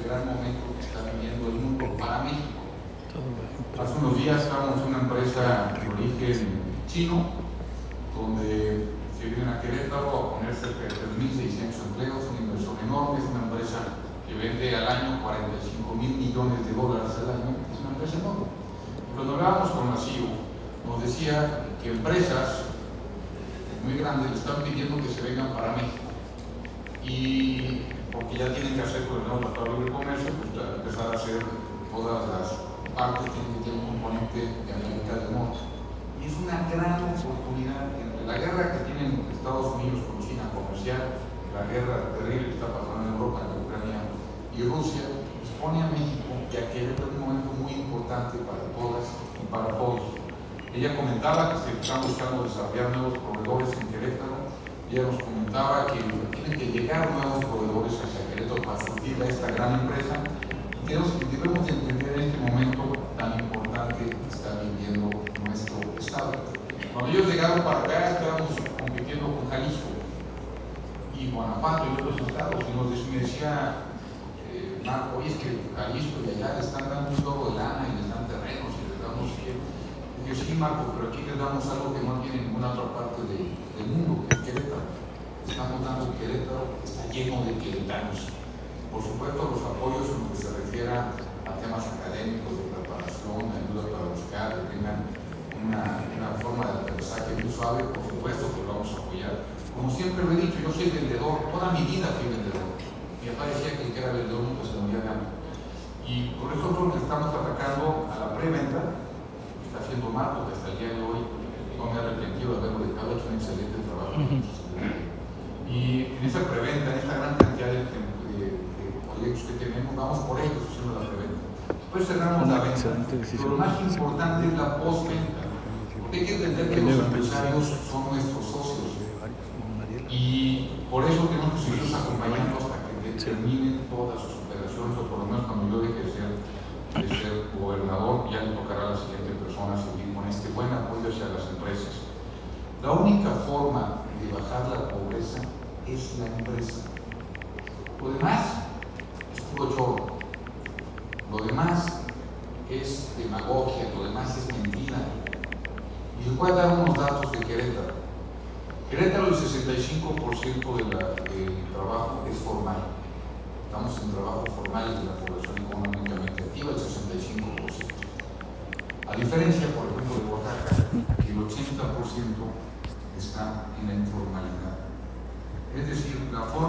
gran momento que está viviendo el mundo para México. Hace unos días estábamos en una empresa de origen chino, donde se vienen a Querétaro a poner cerca de 3.600 empleos, una inversión enorme. Es una empresa que vende al año $45 mil millones al año, es una empresa enorme. Cuando hablábamos con la CEO, nos decía que empresas muy grandes le están pidiendo que se vengan para México, y porque ya tienen que hacer con el nuevo Tratado de Libre Comercio, pues empezar a hacer todas las partes, tienen que tener un componente de América del Norte. Y es una gran oportunidad entre la guerra que tienen Estados Unidos con China comercial, la guerra terrible que está pasando en Europa, en Ucrania y Rusia, pues pone a México y a Querétaro un momento muy importante para todas y para todos. Ella comentaba que se están buscando desarrollar nuevos proveedores en Querétaro. Ella nos comentaba que tienen que llegar nuevos proveedores hacia Querétaro para surtir a esta gran empresa. Y debemos de entender en este momento tan importante que está viviendo nuestro estado. Cuando ellos llegaron para acá, estábamos compitiendo con Jalisco y Guanajuato y otros estados, y me decía Marco, oye, es que Jalisco y allá le están dando un chorro de lana y les dan terrenos y les damos que. Dije, sí, Marco, pero aquí les damos algo que no tiene ninguna otra parte del mundo, que es Querétaro. Estamos dando Querétaro, está lleno de queretanos. Por supuesto, los apoyos en lo que se refiera a temas académicos, de preparación, de ayuda para buscar, que tengan una forma de aprendizaje muy suave, por supuesto que lo vamos a apoyar. Como siempre lo he dicho, yo soy vendedor, toda mi vida fui vendedor. Mi papá decía que el que era vendedor nunca se moría de hambre. Y por eso nosotros le estamos atacando a la preventa, que está haciendo Marco, que hasta el día de hoy no me he arrepentido de haberlo dejado, hecho un excelente trabajo. Y en esa preventa, en esta gran cantidad de proyectos que tenemos, vamos por ellos haciendo la preventa. Después cerramos la venta. Pero lo más importante es la postventa. Porque hay que entender que los empresarios son nuestros socios. Y por eso tenemos que seguirlos acompañando hasta que terminen todas sus operaciones, o por lo menos cuando yo deje de ser gobernador, ya le tocará a la siguiente persona seguir con este buen apoyo hacia las empresas. La única forma de bajar la pobreza es la empresa. Lo demás es puro chorro. Lo demás es demagogia, lo demás es mentira. Y les voy a dar unos datos de Querétaro. Querétaro, el 65% del trabajo es formal. Estamos en trabajo formal de la población económicamente activa, el 65%. A diferencia, por ejemplo, de Oaxaca, que el 80% está en la informalidad. Es decir, la forma